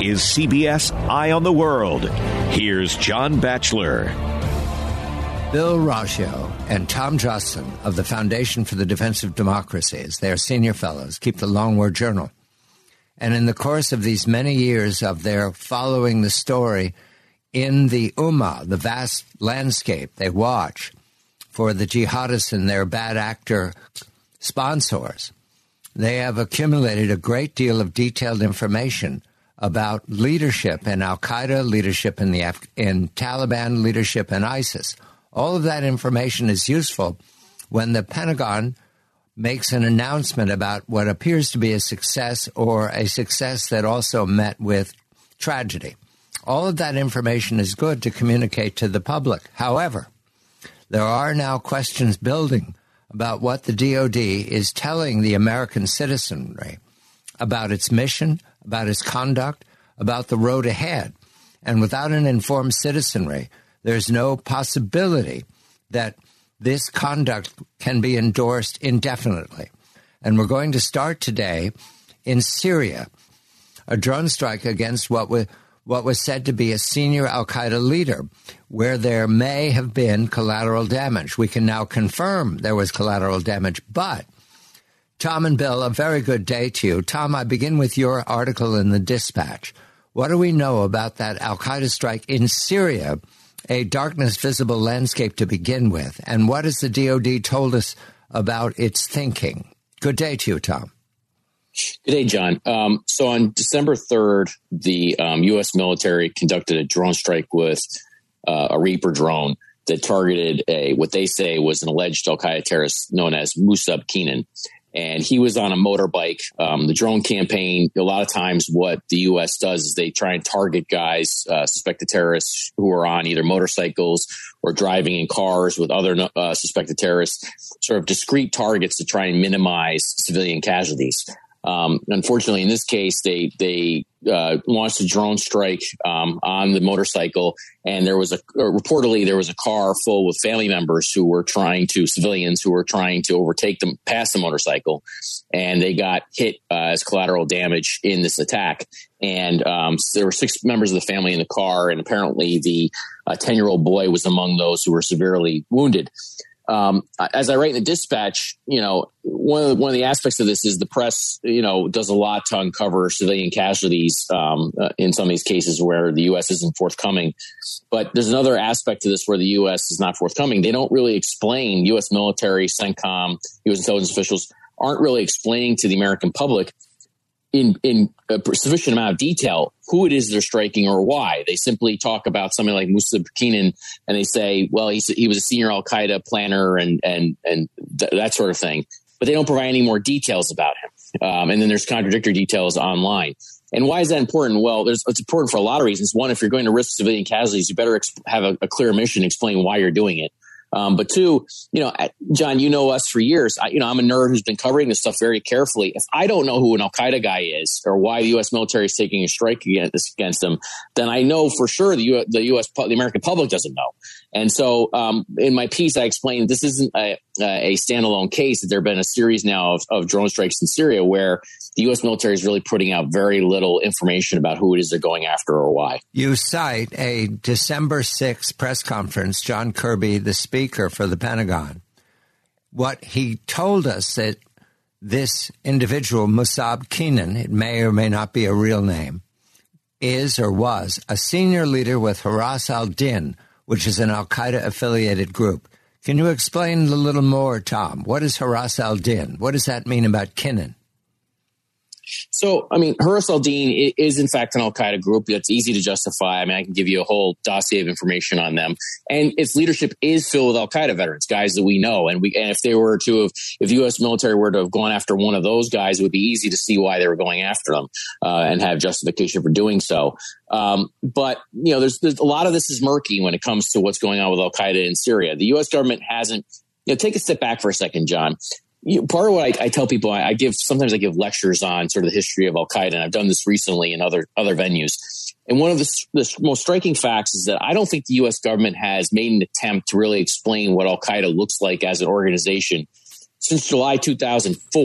is CBS Eye on the World. Here's John Batchelor. Bill Roggio and Tom Jostin of the Foundation for the Defense of Democracy, as their senior fellows, keep the Long War Journal. And in the course of these many years of their following the story in the Ummah, the vast landscape they watch for the jihadists and their bad actor sponsors, they have accumulated a great deal of detailed information about leadership in al-Qaeda, leadership in Taliban, leadership in ISIS. All of that information is useful when the Pentagon makes an announcement about what appears to be a success or a success that also met with tragedy. All of that information is good to communicate to the public. However, there are now questions building about what the DOD is telling the American citizenry about its mission, about its conduct, about the road ahead. And without an informed citizenry, there's no possibility that this conduct can be endorsed indefinitely. And we're going to start today in Syria, a drone strike against what was said to be a senior al-Qaeda leader, where there may have been collateral damage. We can now confirm there was collateral damage, but Tom and Bill, a very good day to you. Tom, I begin with your article in the Dispatch. What do we know about that al-Qaeda strike in Syria, a darkness visible landscape to begin with? And what has the DOD told us about its thinking? Good day to you, Tom. Good day, John. So on December 3rd, the U.S. military conducted a drone strike with a Reaper drone that targeted what they say was an alleged al-Qaeda terrorist known as Musab Keenan. And he was on a motorbike. The drone campaign, a lot of times what the U.S. does is they try and target guys, suspected terrorists who are on either motorcycles or driving in cars with other suspected terrorists, sort of discrete targets to try and minimize civilian casualties. Unfortunately, in this case, they launched a drone strike on the motorcycle, and reportedly there was a car full with family members civilians who were trying to overtake them past the motorcycle, and they got hit as collateral damage in this attack. And there were 6 members of the family in the car, and apparently the 10-year-old boy was among those who were severely wounded. As I write in the Dispatch, one of the aspects of this is the press, does a lot to uncover civilian casualties in some of these cases where the U.S. isn't forthcoming. But there's another aspect to this where the U.S. is not forthcoming. They don't really explain. U.S. military, CENTCOM, U.S. intelligence officials aren't really explaining to the American public in a sufficient amount of detail who it is they're striking or why. They simply talk about somebody like Musab Keenan and they say, well, he was a senior al-Qaeda planner and that sort of thing. But they don't provide any more details about him. And then there's contradictory details online. And why is that important? Well, it's important for a lot of reasons. One, if you're going to risk civilian casualties, you better have a clear mission, explain why you're doing it. But two, John, you know us for years. I'm a nerd who's been covering this stuff very carefully. If I don't know who an al-Qaeda guy is or why the U.S. military is taking a strike against them, then I know for sure the American public doesn't know. And so in my piece, I explained this isn't a standalone case. That there have been a series now of drone strikes in Syria where the U.S. military is really putting out very little information about who it is they're going after or why. You cite a December 6th press conference, John Kirby, the speaker for the Pentagon. What he told us that this individual, Musab Keenan, it may or may not be a real name, is or was a senior leader with Haras al-Din, which is an al-Qaeda affiliated group. Can you explain a little more, Tom? What is Haras al-Din? What does that mean about Keenan? So, Haras al-Din is in fact an al-Qaeda group that's easy to justify. I can give you a whole dossier of information on them. And its leadership is filled with al-Qaeda veterans, guys that we know. And if the U.S. military were to have gone after one of those guys, it would be easy to see why they were going after them and have justification for doing so. But there's a lot of this is murky when it comes to what's going on with al-Qaeda in Syria. The U.S. government hasn't, take a step back for a second, John. Part of what I tell people, sometimes I give lectures on sort of the history of al-Qaeda, and I've done this recently in other venues. And one of the most striking facts is that I don't think the U.S. government has made an attempt to really explain what al-Qaeda looks like as an organization since July 2004,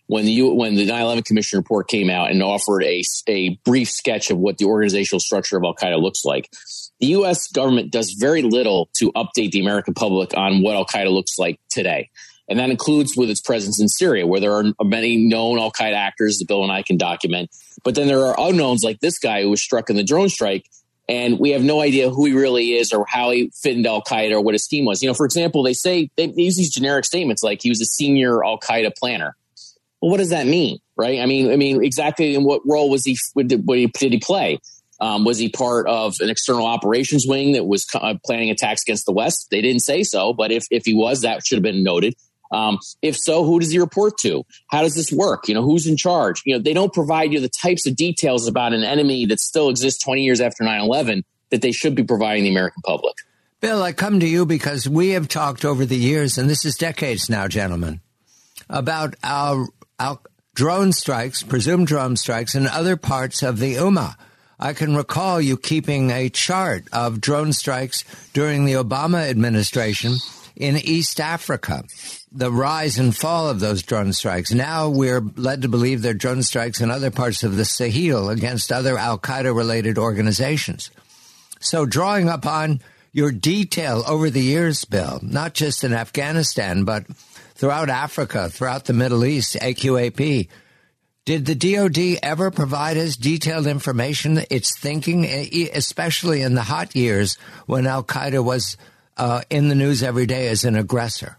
when the 9/11 Commission report came out and offered a brief sketch of what the organizational structure of Al-Qaeda looks like, the U.S. government does very little to update the American public on what Al-Qaeda looks like today. And that includes with its presence in Syria, where there are many known Al-Qaeda actors that Bill and I can document. But then there are unknowns like this guy who was struck in the drone strike, and we have no idea who he really is or how he fit into Al-Qaeda or what his team was. For example, they use these generic statements like he was a senior Al-Qaeda planner. Well, what does that mean, right? I mean, exactly in what role did he play? Was he part of an external operations wing that was planning attacks against the West? They didn't say so, but if he was, that should have been noted. If so, who does he report to? How does this work? Who's in charge? They don't provide you the types of details about an enemy that still exists 20 years after 9/11 that they should be providing the American public. Bill, I come to you because we have talked over the years, and this is decades now, gentlemen, about our drone strikes, presumed drone strikes in other parts of the Ummah. I can recall you keeping a chart of drone strikes during the Obama administration in East Africa, the rise and fall of those drone strikes. Now we're led to believe there are drone strikes in other parts of the Sahel against other Al-Qaeda-related organizations. So drawing upon your detail over the years, Bill, not just in Afghanistan, but throughout Africa, throughout the Middle East, AQAP, did the DOD ever provide us detailed information, its thinking, especially in the hot years when Al-Qaeda was in the news every day as an aggressor?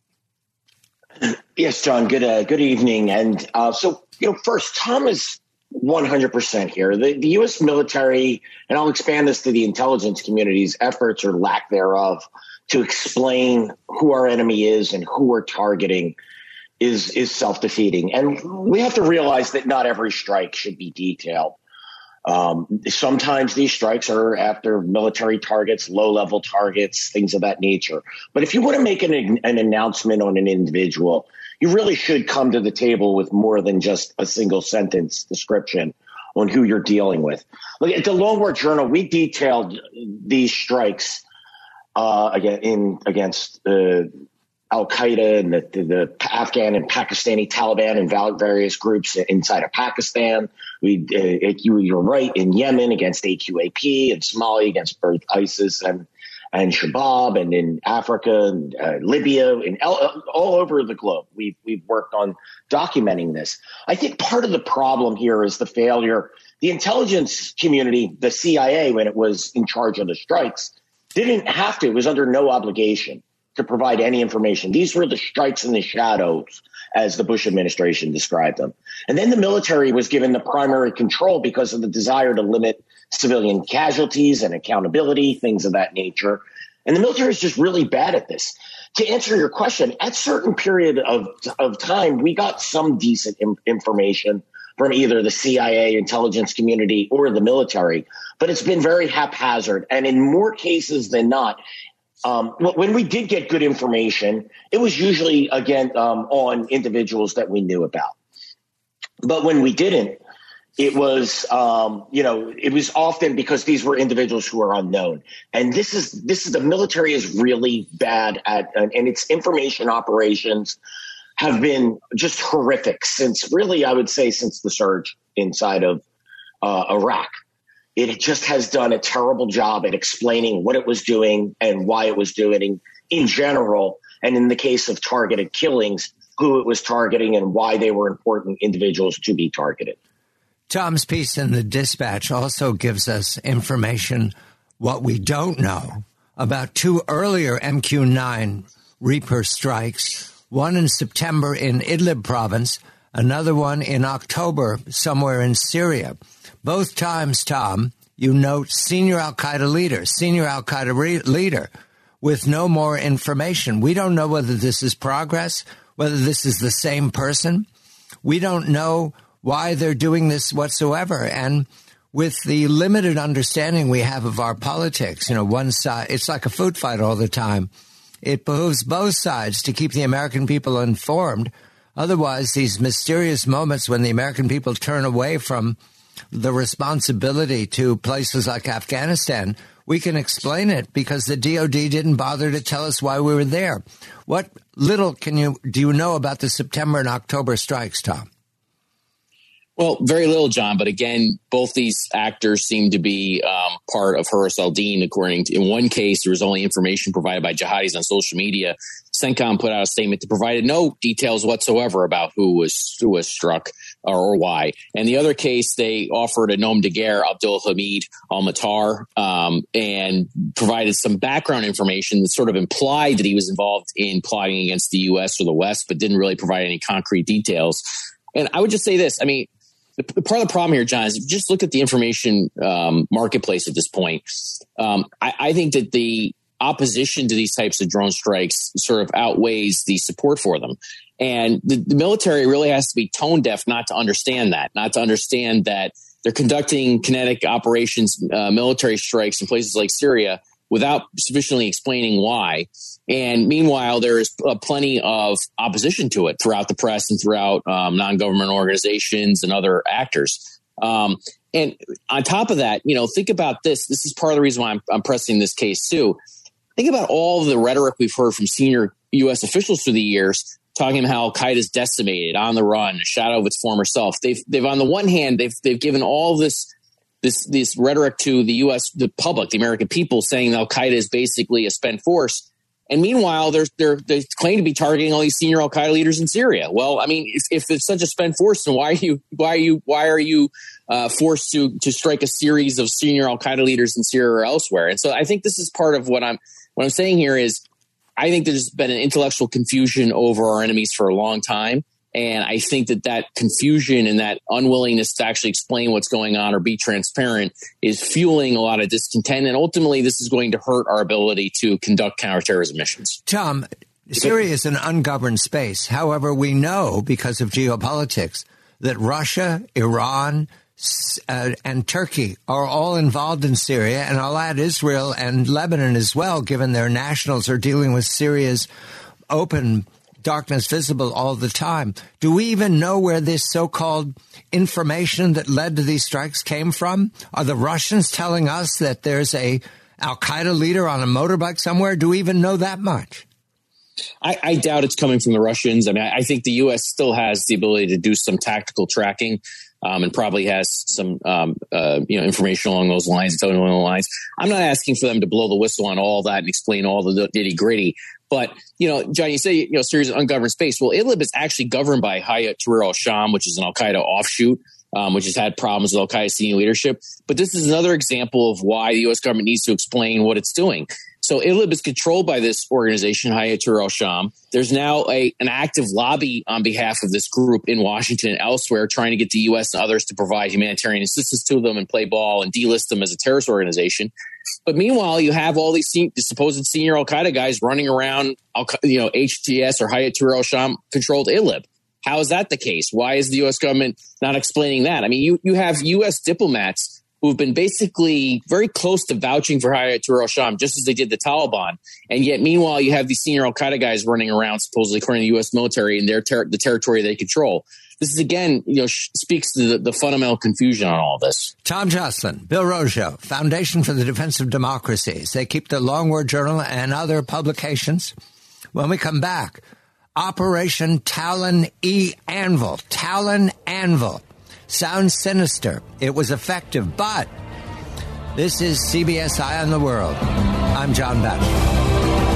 Yes, John. Good evening. And first, Tom is 100% here. The U.S. military, and I'll expand this to the intelligence community's efforts or lack thereof to explain who our enemy is and who we're targeting, is self-defeating. And we have to realize that not every strike should be detailed. Sometimes these strikes are after military targets, low-level targets, things of that nature. But if you want to make an announcement on an individual, you really should come to the table with more than just a single-sentence description on who you're dealing with. Look, at the Long War Journal, we detailed these strikes against Al-Qaeda and the Afghan and Pakistani Taliban and various groups inside of Pakistan. You're right, in Yemen against AQAP, in Somalia against both ISIS and Shabab, and in Africa and Libya, and all over the globe. We've worked on documenting this. I think part of the problem here is the failure. The intelligence community, the CIA, when it was in charge of the strikes, didn't have to. It was under no obligation to provide any information. These were the strikes in the shadows, as the Bush administration described them. And then the military was given the primary control because of the desire to limit civilian casualties and accountability, things of that nature. And the military is just really bad at this. To answer your question, at certain period of time, we got some decent information from either the CIA intelligence community or the military, but it's been very haphazard. And in more cases than not, when we did get good information, it was usually, again, on individuals that we knew about. But when we didn't, it was, it was often because these were individuals who are unknown. And this is the military is really bad at, and its information operations have been just horrific since the surge inside of Iraq. It just has done a terrible job at explaining what it was doing and why it was doing it in general. And in the case of targeted killings, who it was targeting and why they were important individuals to be targeted. Tom's piece in the Dispatch also gives us information, what we don't know, about two earlier MQ-9 Reaper strikes, one in September in Idlib province, another one in October somewhere in Syria. Both times, Tom, you note senior Al-Qaeda leader with no more information. We don't know whether this is progress, whether this is the same person. We don't know why they're doing this whatsoever. And with the limited understanding we have of our politics, one side, it's like a food fight all the time. It behooves both sides to keep the American people informed. Otherwise, these mysterious moments when the American people turn away from the responsibility to places like Afghanistan we can explain it because the DOD didn't bother to tell us why we were there. What little do you know about the September and October strikes, Tom? Well, very little, John. But again, both these actors seem to be part of Hurriyat al-Din. According to, in one case, there was only information provided by jihadis on social media. CENTCOM put out a statement that provided no details whatsoever about who was struck or why. And the other case, they offered a nom de guerre, Abdul Hamid al-Matar, and provided some background information that sort of implied that he was involved in plotting against the U.S. or the West, but didn't really provide any concrete details. And I would just say this. I mean, part of the problem here, John, is just look at the information marketplace at this point. I think that the opposition to these types of drone strikes sort of outweighs the support for them. And the military really has to be tone deaf not to understand that they're conducting kinetic operations, military strikes in places like Syria without sufficiently explaining why. And meanwhile, there is plenty of opposition to it throughout the press and throughout non-government organizations and other actors. And on top of that, think about this. This is part of the reason why I'm pressing this case too. Think about all the rhetoric we've heard from senior U.S. officials through the years talking about how Al-Qaeda is decimated, on the run, a shadow of its former self. They've on the one hand, they've given all this rhetoric to the U.S. the public, the American people, saying that Al-Qaeda is basically a spent force. And meanwhile, they claim to be targeting all these senior Al-Qaeda leaders in Syria. Well, I mean, if it's such a spent force, then why are you forced to strike a series of senior Al-Qaeda leaders in Syria or elsewhere? And so I think this is part of what I'm saying here is I think there's been an intellectual confusion over our enemies for a long time. And I think that confusion and that unwillingness to actually explain what's going on or be transparent is fueling a lot of discontent. And ultimately, this is going to hurt our ability to conduct counterterrorism missions. Tom, Syria is an ungoverned space. However, we know because of geopolitics that Russia, Iran, and Turkey are all involved in Syria. And I'll add Israel and Lebanon as well, given their nationals are dealing with Syria's open darkness visible all the time. Do we even know where this so-called information that led to these strikes came from? Are the Russians telling us that there's a Al-Qaeda leader on a motorbike somewhere? Do we even know that much? I doubt it's coming from the Russians. I mean, I think the U.S. still has the ability to do some tactical tracking and probably has some information along those lines. I'm not asking for them to blow the whistle on all that and explain all the nitty gritty. But, John, you say, Syria's an ungoverned space. Well, Idlib is actually governed by Hayat Tahrir al-Sham, which is an Al-Qaeda offshoot, which has had problems with Al-Qaeda senior leadership. But this is another example of why the U.S. government needs to explain what it's doing. So Idlib is controlled by this organization, Hayat Tahrir al-Sham. There's now an active lobby on behalf of this group in Washington and elsewhere trying to get the U.S. and others to provide humanitarian assistance to them and play ball and delist them as a terrorist organization. But meanwhile, you have all these supposed senior Al-Qaeda guys running around, HTS or Hayat Tahrir al-Sham controlled Idlib. How is that the case? Why is the U.S. government not explaining that? I mean, you have U.S. diplomats who've been basically very close to vouching for Hayat Tahrir al-Sham, just as they did the Taliban. And yet, meanwhile, you have these senior Al-Qaeda guys running around, supposedly according to the U.S. military, in the territory they control. This is, again, speaks to the fundamental confusion on all this. Tom Joslin, Bill Roggio, Foundation for the Defense of Democracies. They keep the Long War Journal and other publications. When we come back, Operation Talon Anvil. Talon Anvil. Sounds sinister. It was effective, but this is CBS Eye on the World. I'm John Batchelor.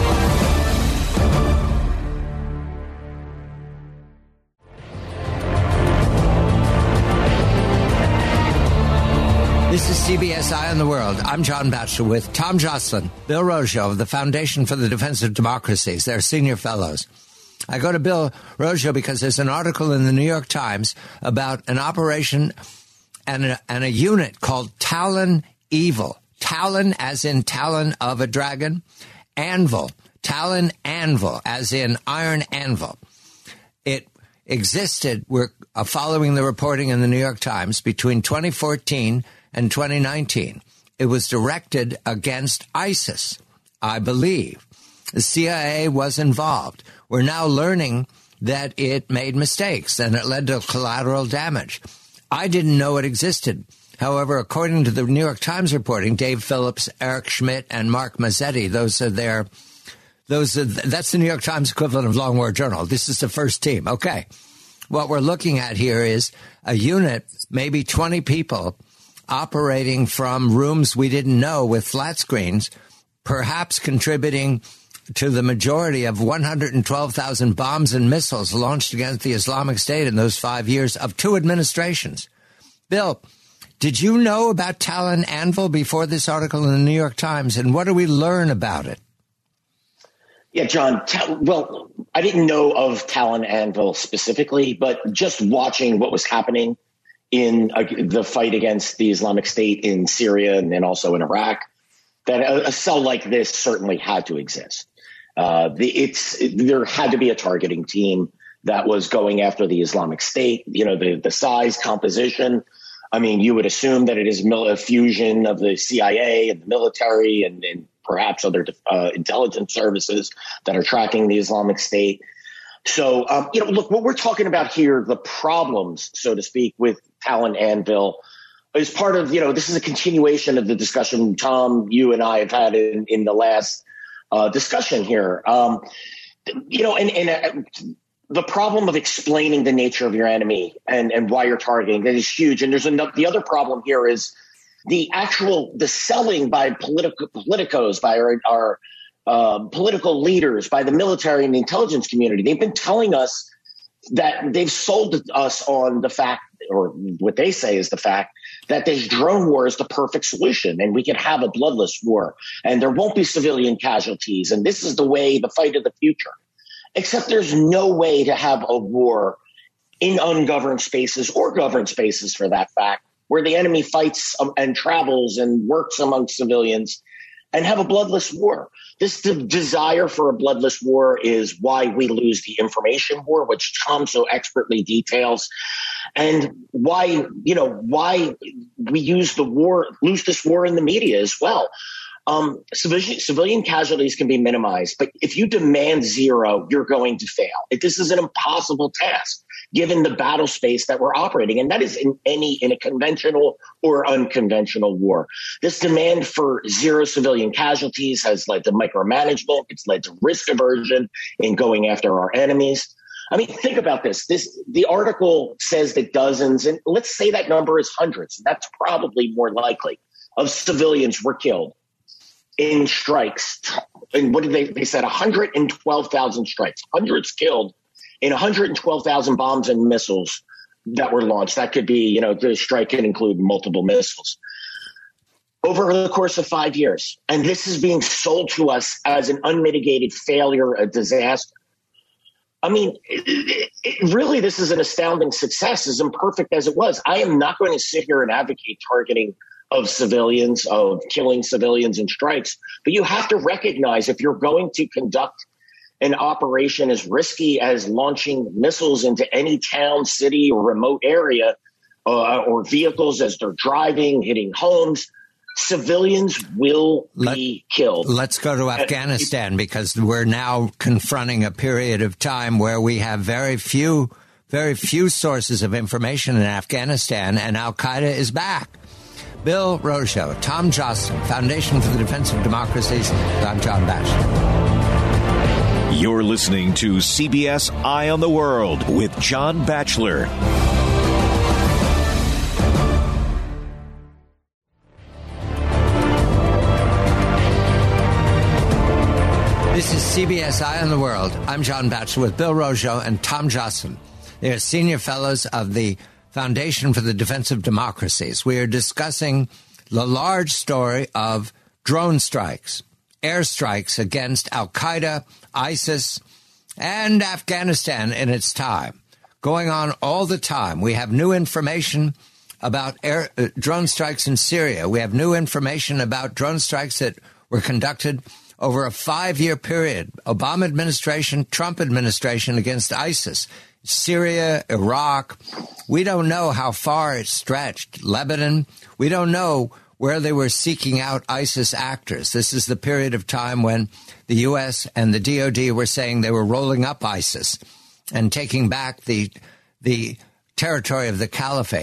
This is CBS Eye on the World. I'm John Batchelor with Tom Joslin, Bill Roggio of the Foundation for the Defense of Democracies. They're senior fellows. I go to Bill Roggio because there's an article in the New York Times about an operation and a unit called Talon Evil. Talon as in talon of a dragon. Anvil. Talon Anvil as in iron anvil. It existed, we're following the reporting in the New York Times, between 2014 and 2019. It was directed against ISIS, I believe. The CIA was involved. We're now learning that it made mistakes and it led to collateral damage. I didn't know it existed. However, according to the New York Times reporting, Dave Phillips, Eric Schmidt, and Mark Mazzetti, that's the New York Times equivalent of Long War Journal. This is the first team. Okay. What we're looking at here is a unit, maybe 20 people, operating from rooms we didn't know with flat screens, perhaps contributing to the majority of 112,000 bombs and missiles launched against the Islamic State in those 5 years of 2 administrations. Bill, did you know about Talon Anvil before this article in the New York Times, and what do we learn about it? Yeah, John, well, I didn't know of Talon Anvil specifically, but just watching what was happening in the fight against the Islamic State in Syria and also in Iraq, that a cell like this certainly had to exist. There had to be a targeting team that was going after the Islamic State. You know, the size, composition. I mean, you would assume that it is a fusion of the CIA and the military and perhaps other intelligence services that are tracking the Islamic State. So, look, what we're talking about here, the problems, so to speak, with Talon Anvil is part of, this is a continuation of the discussion, Tom, you and I have had in the last discussion here. The problem of explaining the nature of your enemy and why you're targeting that is huge. And the other problem here is the selling by politicos, by our political leaders, by the military and the intelligence community. They've been telling us that they've sold us on the fact, or what they say is the fact, that this drone war is the perfect solution and we can have a bloodless war and there won't be civilian casualties. And this is the fight of the future. Except there's no way to have a war in ungoverned spaces or governed spaces, for that fact, where the enemy fights and travels and works among civilians and have a bloodless war. The desire for a bloodless war is why we lose the information war, which Tom so expertly details, and why we lose this war in the media as well. Civilian casualties can be minimized, but if you demand zero, you're going to fail. This is an impossible task given the battle space that we're operating. And that is in a conventional or unconventional war. This demand for zero civilian casualties has led to micromanagement. It's led to risk aversion in going after our enemies. I mean, think about this. The article says that dozens, and let's say that number is hundreds. That's probably more likely, of civilians were killed in strikes. And what did they said 112,000 strikes, hundreds killed in 112,000 bombs and missiles that were launched. That could be, the strike can include multiple missiles over the course of 5 years. And this is being sold to us as an unmitigated failure, a disaster. I mean, really, this is an astounding success, as imperfect as it was. I am not going to sit here and advocate targeting of civilians, of killing civilians in strikes. But you have to recognize, if you're going to conduct an operation as risky as launching missiles into any town, city, or remote area, or vehicles as they're driving, hitting homes, civilians will be killed. Let's go to Afghanistan, because we're now confronting a period of time where we have very few sources of information in Afghanistan, and Al-Qaeda is back. Bill Roggio, Tom Joscelyn, Foundation for the Defense of Democracies. I'm John Batchelor. You're listening to CBS Eye on the World with John Batchelor. This is CBS Eye on the World. I'm John Batchelor with Bill Roggio and Tom Joscelyn. They are senior fellows of the Foundation for the Defense of Democracies. We are discussing the large story of drone strikes, airstrikes against Al-Qaeda, ISIS, and Afghanistan in its time, going on all the time. We have new information about drone strikes in Syria. We have new information about drone strikes that were conducted over a 5-year period. Obama administration, Trump administration against ISIS. Syria, Iraq. We don't know how far it stretched. Lebanon. We don't know where they were seeking out ISIS actors. This is the period of time when the U.S. and the DOD were saying they were rolling up ISIS and taking back the territory of the caliphate.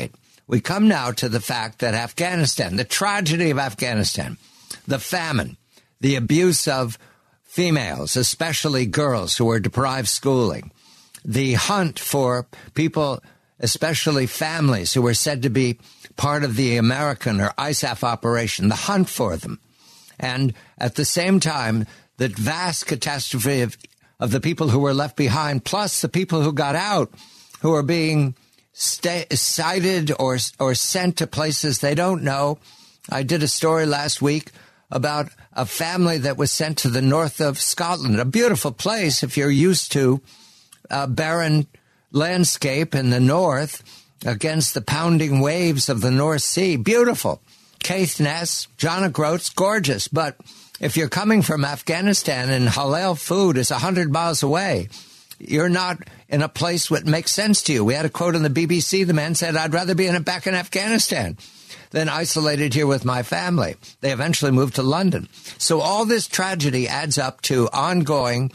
we come now to the fact that Afghanistan, the tragedy of Afghanistan, the famine, the abuse of females, especially girls who are deprived schooling, the hunt for people, especially families who are said to be part of the American or ISAF operation, the hunt for them. And at the same time, the vast catastrophe of the people who were left behind, plus the people who got out, who are being cited or sent to places they don't know. I did a story last week about a family that was sent to the north of Scotland, a beautiful place if you're used to barren landscape in the north against the pounding waves of the North Sea. Beautiful. Caithness, John O'Groats, gorgeous. But if you're coming from Afghanistan and halal food is 100 miles away, you're not in a place that makes sense to you. We had a quote on the BBC. The man said, I'd rather be back in Afghanistan than isolated here with my family. They eventually moved to London. So all this tragedy adds up to ongoing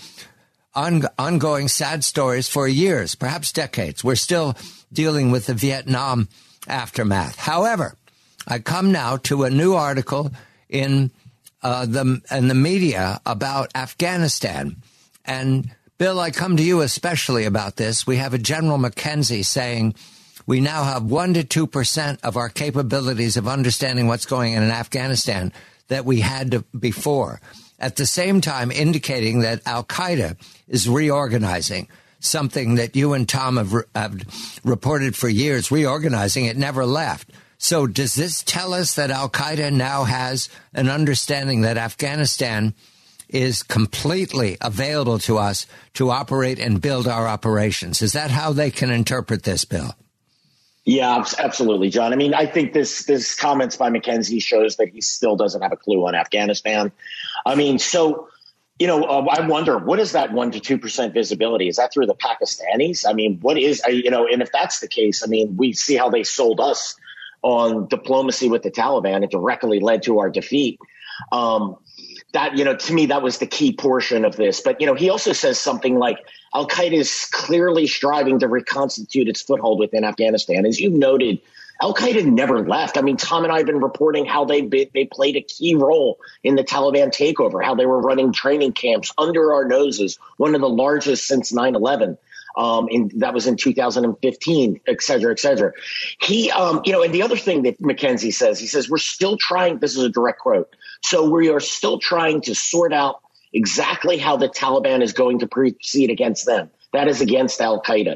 sad stories for years, perhaps decades. We're still dealing with the Vietnam aftermath. However, I come now to a new article in the media about Afghanistan. And Bill, I come to you especially about this. We have a General McKenzie saying we now have 1% to 2% of our capabilities of understanding what's going on in Afghanistan that we had before. At the same time, indicating that al-Qaeda is reorganizing, something that you and Tom have reported for years, reorganizing. It never left. So does this tell us that al-Qaeda now has an understanding that Afghanistan is completely available to us to operate and build our operations? Is that how they can interpret this, Bill? Yeah, absolutely, John. I mean, I think this comments by McKenzie shows that he still doesn't have a clue on Afghanistan. I mean, so, I wonder, what is that 1% to 2% visibility? Is that through the Pakistanis? I mean, what is, and if that's the case, I mean, we see how they sold us on diplomacy with the Taliban. It directly led to our defeat. That, to me, that was the key portion of this. But, he also says something like al-Qaeda is clearly striving to reconstitute its foothold within Afghanistan. As you noted, al-Qaeda never left. I mean, Tom and I have been reporting how they played a key role in the Taliban takeover, how they were running training camps under our noses, one of the largest since 9/11. That was in 2015, et cetera, et cetera. He, and the other thing that McKenzie says, he says, we're still trying, this is a direct quote, so we are still trying to sort out exactly how the Taliban is going to proceed against them. That is against al-Qaeda.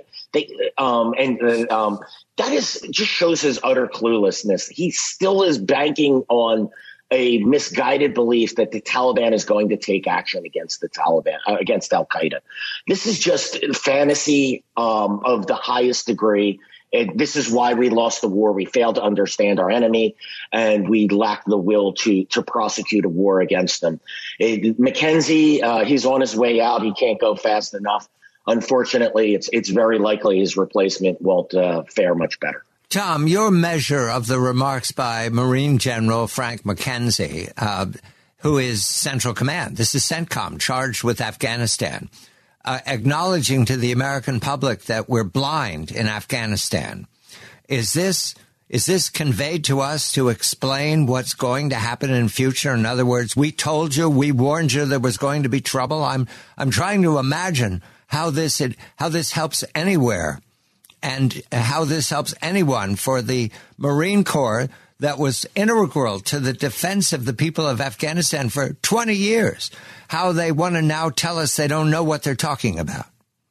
That just shows his utter cluelessness. He still is banking on a misguided belief that the Taliban is going to take action against the Taliban, against al-Qaeda. This is just fantasy of the highest degree. And this is why we lost the war. We failed to understand our enemy, and we lacked the will to prosecute a war against them. McKenzie, he's on his way out. He can't go fast enough. Unfortunately, it's very likely his replacement won't fare much better. Tom, your measure of the remarks by Marine General Frank McKenzie, who is Central Command, this is CENTCOM, charged with Afghanistan, acknowledging to the American public that we're blind in Afghanistan. Is this conveyed to us to explain what's going to happen in future? In other words, we told you, we warned you there was going to be trouble. I'm trying to imagine how this helps anywhere and how this helps anyone for the Marine Corps that was integral to the defense of the people of Afghanistan for 20 years, how they want to now tell us they don't know what they're talking about.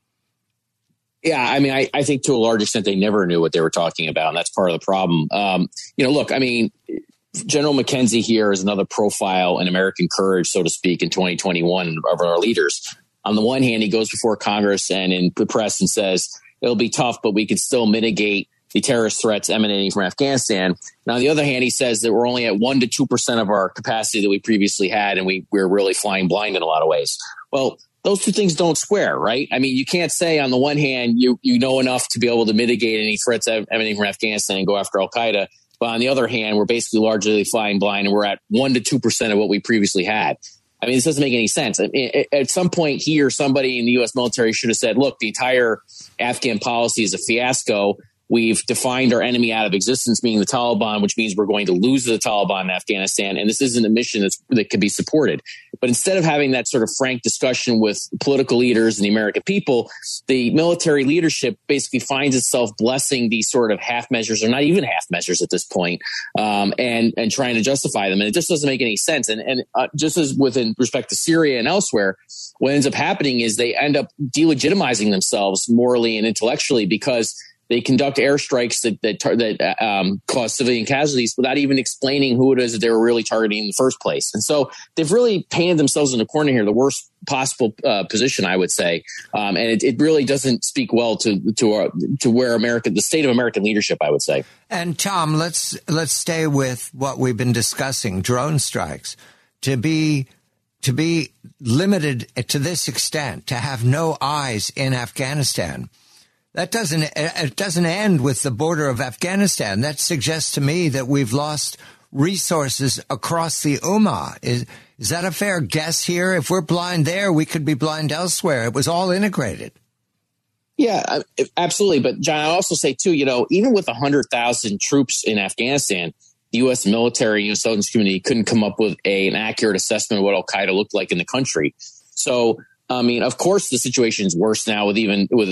Yeah, I mean, I think to a large extent they never knew what they were talking about, and that's part of the problem. Look, I mean, General McKenzie here is another profile in American courage, so to speak, in 2021 of our leaders. On the one hand, he goes before Congress and in the press and says, it'll be tough, but we can still mitigate the terrorist threats emanating from Afghanistan. Now, on the other hand, he says that we're only at 1% to 2% of our capacity that we previously had, and we're really flying blind in a lot of ways. Well, those two things don't square, right? I mean, you can't say on the one hand, you know enough to be able to mitigate any threats emanating from Afghanistan and go after al-Qaeda. But on the other hand, we're basically largely flying blind, and we're at 1% to 2% of what we previously had. I mean, this doesn't make any sense. I mean, at some point here, somebody in the U.S. military should have said, look, the entire Afghan policy is a fiasco. We've defined our enemy out of existence, meaning the Taliban, which means we're going to lose the Taliban in Afghanistan. And this isn't a mission that can be supported. But instead of having that sort of frank discussion with political leaders and the American people, the military leadership basically finds itself blessing these sort of half measures, or not even half measures at this point, and trying to justify them. And it just doesn't make any sense. And just as with respect to Syria and elsewhere, what ends up happening is they end up delegitimizing themselves morally and intellectually because they conduct airstrikes that cause civilian casualties without even explaining who it is that they were really targeting in the first place. And so they've really painted themselves in a corner here, the worst possible position, I would say. And it really doesn't speak well to where the state of American leadership, I would say. And Tom, let's stay with what we've been discussing, drone strikes. To be limited to this extent, to have no eyes in Afghanistan. It doesn't end with the border of Afghanistan. That suggests to me that we've lost resources across the Ummah. Is that a fair guess here? If we're blind there, we could be blind elsewhere. It was all integrated. Yeah, absolutely. But John, I also say too, even with 100,000 troops in Afghanistan, the U.S. military, intelligence community couldn't come up with an accurate assessment of what Al-Qaeda looked like in the country. So, I mean, of course, the situation is worse now with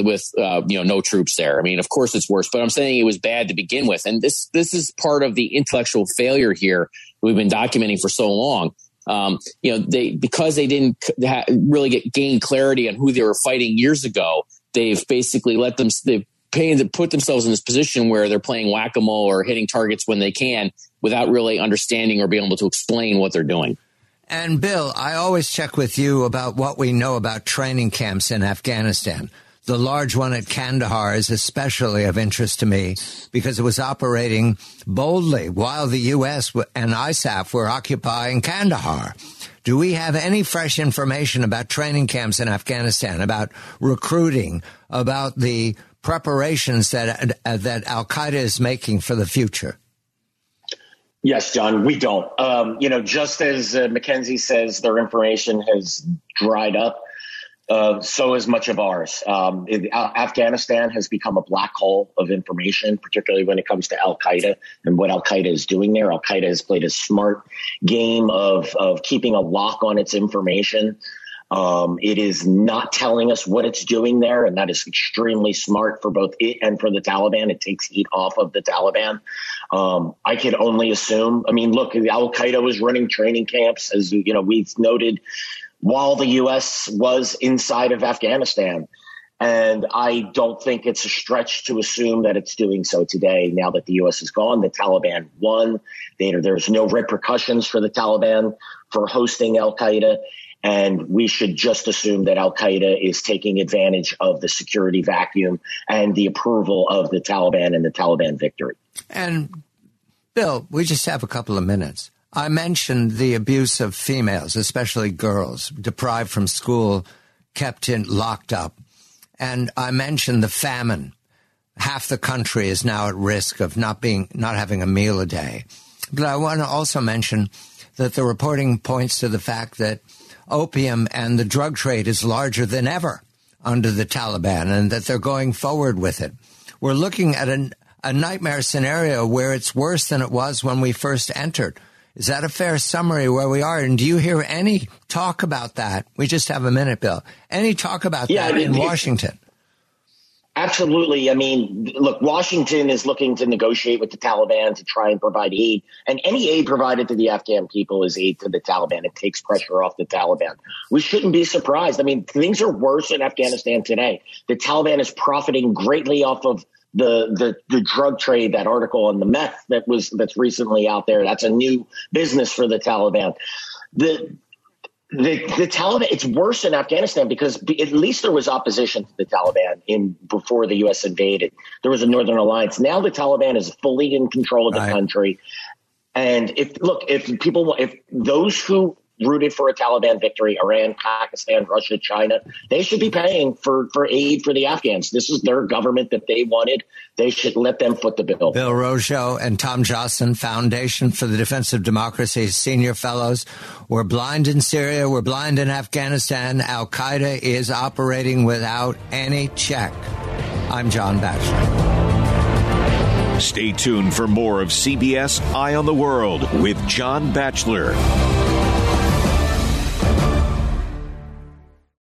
no troops there. I mean, of course, it's worse. But I'm saying it was bad to begin with, and this is part of the intellectual failure here we've been documenting for so long. Because they didn't really gain clarity on who they were fighting years ago. They've basically put themselves in this position where they're playing whack-a-mole or hitting targets when they can without really understanding or being able to explain what they're doing. And Bill, I always check with you about what we know about training camps in Afghanistan. The large one at Kandahar is especially of interest to me because it was operating boldly while the U.S. and ISAF were occupying Kandahar. Do we have any fresh information about training camps in Afghanistan, about recruiting, about the preparations that Al-Qaeda is making for the future? Yes, John, we don't. Just as McKenzie says, their information has dried up. So is much of ours. Afghanistan has become a black hole of information, particularly when it comes to Al-Qaeda and what Al-Qaeda is doing there. Al-Qaeda has played a smart game of keeping a lock on its information. It is not telling us what it's doing there, and that is extremely smart for both it and for the Taliban. It takes heat off of the Taliban. I can only assume. I mean, look, Al-Qaeda was running training camps, as we've noted, while the U.S. was inside of Afghanistan. And I don't think it's a stretch to assume that it's doing so today. Now that the U.S. is gone, the Taliban won. There's no repercussions for the Taliban for hosting Al-Qaeda. And we should just assume that Al-Qaeda is taking advantage of the security vacuum and the approval of the Taliban and the Taliban victory. And, Bill, we just have a couple of minutes. I mentioned the abuse of females, especially girls, deprived from school, locked up. And I mentioned the famine. Half the country is now at risk of not having a meal a day. But I want to also mention that the reporting points to the fact that opium and the drug trade is larger than ever under the Taliban, and that they're going forward with it. We're looking at a nightmare scenario where it's worse than it was when we first entered. Is that a fair summary where we are? And do you hear any talk about that? We just have a minute, Bill. Any talk about that in Washington? Absolutely. I mean, look, Washington is looking to negotiate with the Taliban to try and provide aid. And any aid provided to the Afghan people is aid to the Taliban. It takes pressure off the Taliban. We shouldn't be surprised. I mean, things are worse in Afghanistan today. The Taliban is profiting greatly off of the drug trade, that article on the meth that's recently out there. That's a new business for the Taliban. The Taliban, it's worse in Afghanistan because at least there was opposition to the Taliban before the U.S. invaded. There was a Northern Alliance. Now the Taliban is fully in control of the country. And if those who rooted for a Taliban victory, Iran, Pakistan, Russia, China, they should be paying for aid for the Afghans. This is their government that they wanted. They should let them foot the bill. Bill Roggio and Tom Jossin, Foundation for the Defense of Democracy, senior fellows. We're blind in Syria. We're blind in Afghanistan. Al-Qaeda is operating without any check. I'm John Batchelor. Stay tuned for more of CBS Eye on the World with John Batchelor.